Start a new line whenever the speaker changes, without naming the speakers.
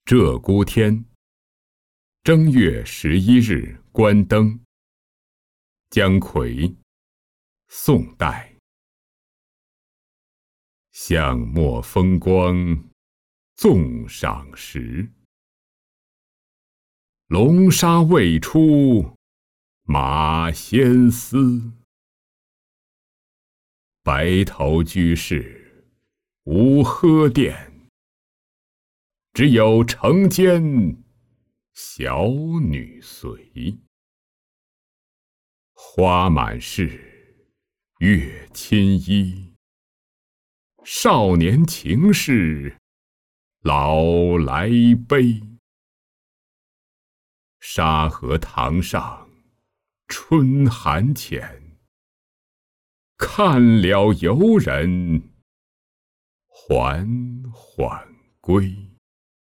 鹧鸪天，正月11日关灯。姜夔，宋代。巷陌风光纵赏识，龙沙未出马先嘶。白头居士无喝殿，只有城间小女随。花满室，月牵衣，少年情事老来悲。沙河塘上春寒浅，看了游人缓缓归。